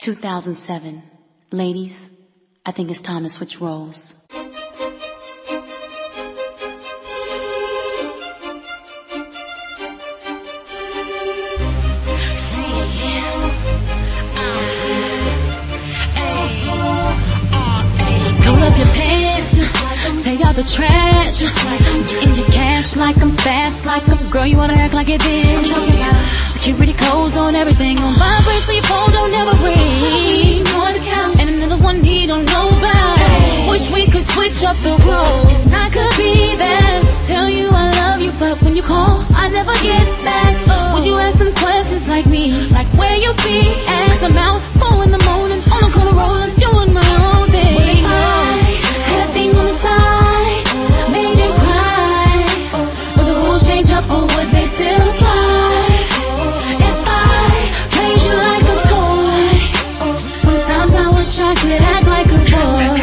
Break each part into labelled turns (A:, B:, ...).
A: 2007. Ladies, I think it's time to switch roles. Pull up your pants, take out the trash, in your cash like I'm fast, like I'm girl, you wanna act like it is. Security codes on everything, on vibrate so your phone don't ever ring. And another one he don't know about. Wish we could switch up the roles. I could be there, tell you I love you, but when you call, I never get back. Would you ask them questions like me, like where you be? As I'm out 4 in the morning, on the corner rolling, doing my own thing. What if I had a thing on the side, made you cry? Would the rules change up or would they still apply? If I played you like a toy, sometimes I wish I could act like a boy.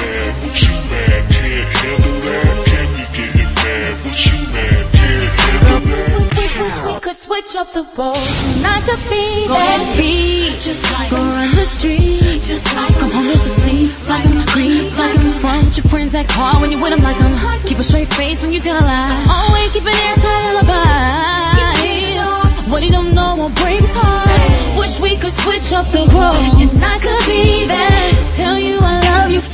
A: Wish we could switch up the roles. And I could be that beat, just like go run the street, just like I'm homeless asleep, like I'm creep, like I'm front with your friends that car when you with them, like I'm keep a straight face when you tell a lie, always keep an airtight alibi. What he don't know won't break his heart. Wish we could switch up the roles. And I could be there, tell you I love you,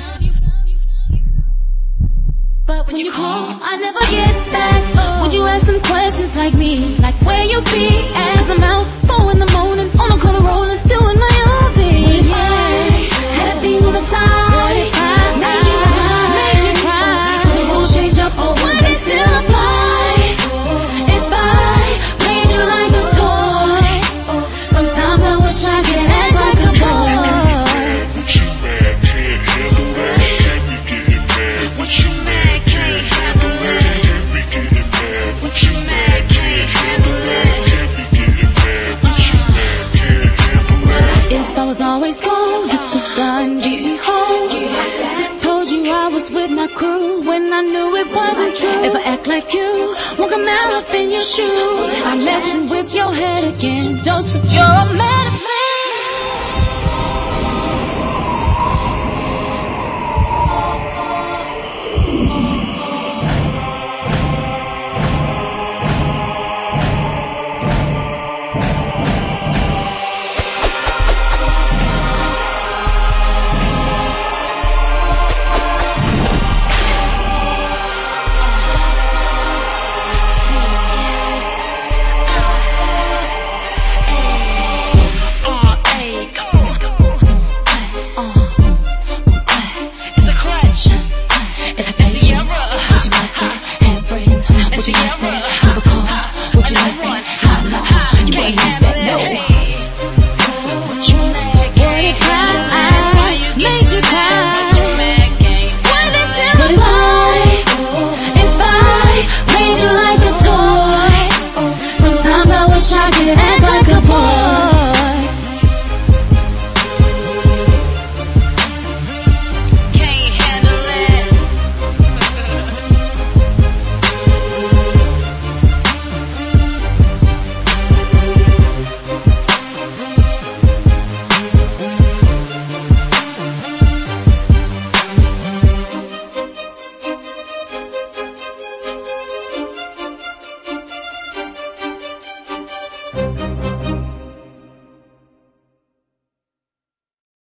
A: but when you call, I never get back. Would you ask them questions like me, like where you be? As I'm out 4 in the morning, on the corner rolling, doing my own thing. Had a thing on the side, made you cry. Would the rules change up or would they still apply? If I played you like a toy, sometimes I wish I could act like a boy. If I was always gone, let the sun beat me home. Told you I was with my crew when I knew it wasn't true. If I act like you, won't come out up in your shoes. I'm messing with your head again. Dose of your medicine.